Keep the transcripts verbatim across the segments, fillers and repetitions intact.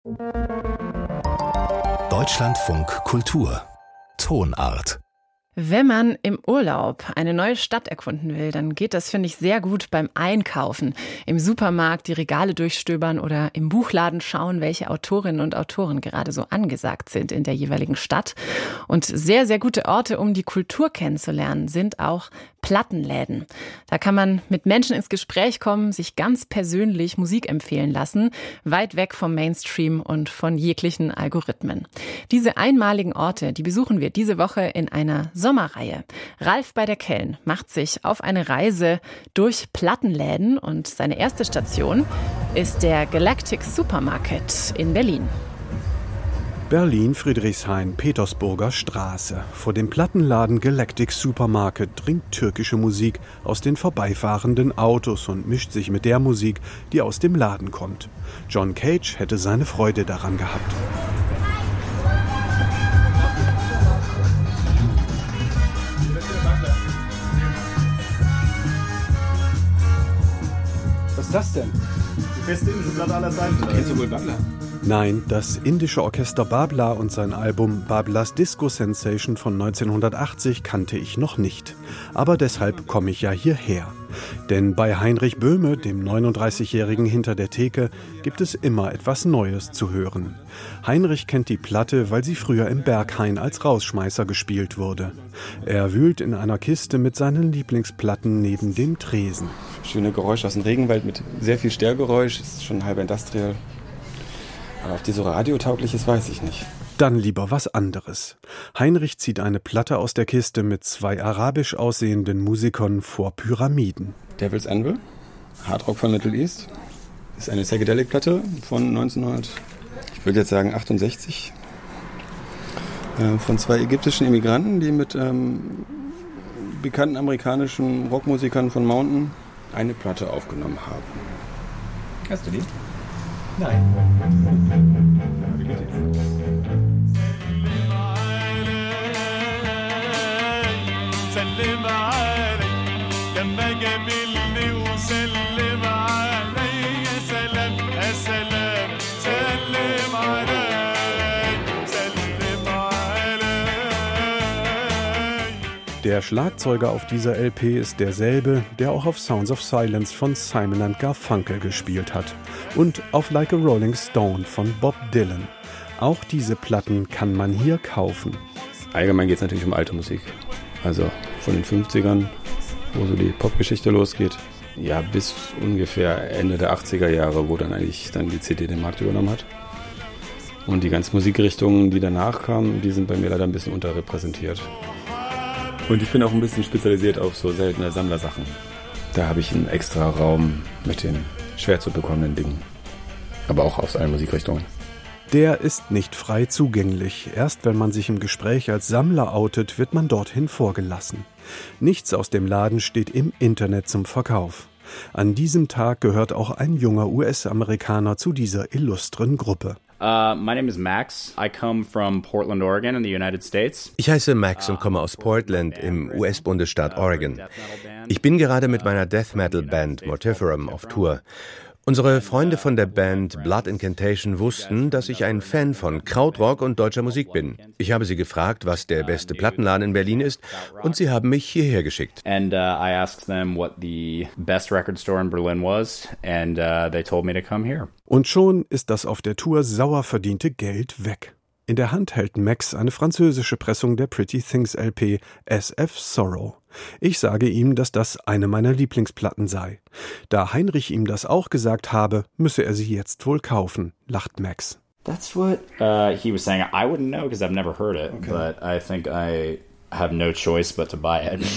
Deutschlandfunk Kultur Tonart. Wenn man im Urlaub eine neue Stadt erkunden will, dann geht das, finde ich, sehr gut beim Einkaufen. Im Supermarkt die Regale durchstöbern oder im Buchladen schauen, welche Autorinnen und Autoren gerade so angesagt sind in der jeweiligen Stadt. Und sehr, sehr gute Orte, um die Kultur kennenzulernen, sind auch Plattenläden. Da kann man mit Menschen ins Gespräch kommen, sich ganz persönlich Musik empfehlen lassen, weit weg vom Mainstream und von jeglichen Algorithmen. Diese einmaligen Orte, die besuchen wir diese Woche in einer Sommerreihe. Ralf bei der Keln macht sich auf eine Reise durch Plattenläden und seine erste Station ist der Galactic Supermarket in Berlin. Berlin, Friedrichshain, Petersburger Straße. Vor dem Plattenladen Galactic Supermarket dringt türkische Musik aus den vorbeifahrenden Autos und mischt sich mit der Musik, die aus dem Laden kommt. John Cage hätte seine Freude daran gehabt. Was ist das denn? Die beste indische Platte aller Zeiten. Kennst du wohl Babla? Nein, das indische Orchester Babla und sein Album Bablas Disco Sensation von neunzehnhundertachtzig kannte ich noch nicht. Aber deshalb komme ich ja hierher. Denn bei Heinrich Böhme, dem neununddreißigjährigen hinter der Theke, gibt es immer etwas Neues zu hören. Heinrich kennt die Platte, weil sie früher im Berghain als Rausschmeißer gespielt wurde. Er wühlt in einer Kiste mit seinen Lieblingsplatten neben dem Tresen. Schöne Geräusche aus dem Regenwald mit sehr viel Störgeräusch, ist schon halb industrial. Aber ob die so radiotauglich ist, weiß ich nicht. Dann lieber was anderes. Heinrich zieht eine Platte aus der Kiste mit zwei arabisch aussehenden Musikern vor Pyramiden. Devil's Anvil, Hardrock von Middle East, ist eine Psychedelic-Platte von neunzehnhundert, ich würde jetzt sagen achtundsechzig, äh, von zwei ägyptischen Immigranten, die mit ähm, bekannten amerikanischen Rockmusikern von Mountain eine Platte aufgenommen haben. Hast du die? Nein. Der Schlagzeuger auf dieser L P ist derselbe, der auch auf Sounds of Silence von Simon and Garfunkel gespielt hat und auf Like a Rolling Stone von Bob Dylan. Auch diese Platten kann man hier kaufen. Allgemein geht es natürlich um alte Musik. Also von den fünfzigern, wo so die Popgeschichte losgeht, ja, bis ungefähr Ende der achtziger Jahre, wo dann eigentlich dann die C D den Markt übernommen hat. Und die ganzen Musikrichtungen, die danach kamen, die sind bei mir leider ein bisschen unterrepräsentiert. Und ich bin auch ein bisschen spezialisiert auf so seltene Sammlersachen. Da habe ich einen extra Raum mit den schwer zu bekommenen Dingen. Aber auch aus allen Musikrichtungen. Der ist nicht frei zugänglich. Erst wenn man sich im Gespräch als Sammler outet, wird man dorthin vorgelassen. Nichts aus dem Laden steht im Internet zum Verkauf. An diesem Tag gehört auch ein junger U S-Amerikaner zu dieser illustren Gruppe. Uh, my name is Max. I come from Portland, Oregon in the United States. Ich heiße Max und komme aus Portland im U S-Bundesstaat Oregon. Ich bin gerade mit meiner Death-Metal-Band Mortiferum auf Tour. Unsere Freunde von der Band Blood Incantation wussten, dass ich ein Fan von Krautrock und deutscher Musik bin. Ich habe sie gefragt, was der beste Plattenladen in Berlin ist, und sie haben mich hierher geschickt. And uh, I asked them what the best record store in Berlin was, and uh, they told me to come here. Und schon ist das auf der Tour sauer verdiente Geld weg. In der Hand hält Max eine französische Pressung der Pretty Things L P S F Sorrow. Ich sage ihm, dass das eine meiner Lieblingsplatten sei. Da Heinrich ihm das auch gesagt habe, müsse er sie jetzt wohl kaufen, lacht Max. That's what uh, he was saying. I wouldn't know because I've never heard it, okay. But I think I have no choice but to buy it.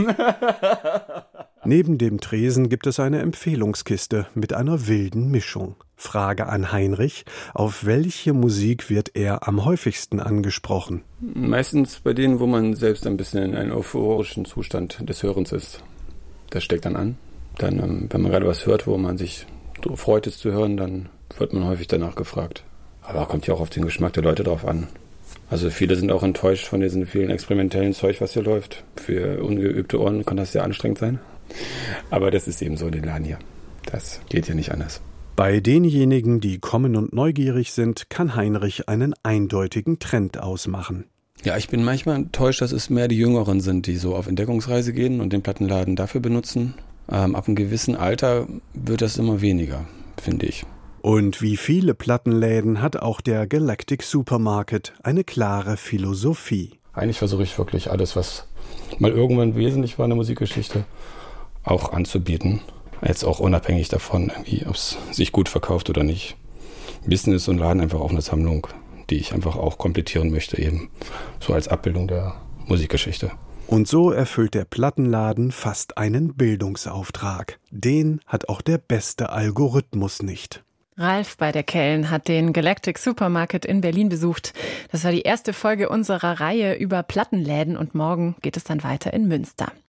Neben dem Tresen gibt es eine Empfehlungskiste mit einer wilden Mischung. Frage an Heinrich, auf welche Musik wird er am häufigsten angesprochen? Meistens bei denen, wo man selbst ein bisschen in einem euphorischen Zustand des Hörens ist. Das steckt dann an. Dann, wenn man gerade was hört, wo man sich freut, es zu hören, dann wird man häufig danach gefragt. Aber kommt ja auch auf den Geschmack der Leute drauf an. Also viele sind auch enttäuscht von diesen vielen experimentellen Zeug, was hier läuft. Für ungeübte Ohren kann das sehr anstrengend sein. Aber das ist eben so, den Laden hier. Das geht hier nicht anders. Bei denjenigen, die kommen und neugierig sind, kann Heinrich einen eindeutigen Trend ausmachen. Ja, ich bin manchmal enttäuscht, dass es mehr die Jüngeren sind, die so auf Entdeckungsreise gehen und den Plattenladen dafür benutzen. Ähm, ab einem gewissen Alter wird das immer weniger, finde ich. Und wie viele Plattenläden hat auch der Galactic Supermarket eine klare Philosophie. Eigentlich versuche ich wirklich alles, was mal irgendwann wesentlich war in der Musikgeschichte, auch anzubieten. Jetzt auch unabhängig davon, ob es sich gut verkauft oder nicht. Ein bisschen ist so ein Laden einfach auch eine Sammlung, die ich einfach auch komplettieren möchte, eben so als Abbildung der Musikgeschichte. Und so erfüllt der Plattenladen fast einen Bildungsauftrag. Den hat auch der beste Algorithmus nicht. Ralf bei der Kellen hat den Galactic Supermarket in Berlin besucht. Das war die erste Folge unserer Reihe über Plattenläden und morgen geht es dann weiter in Münster.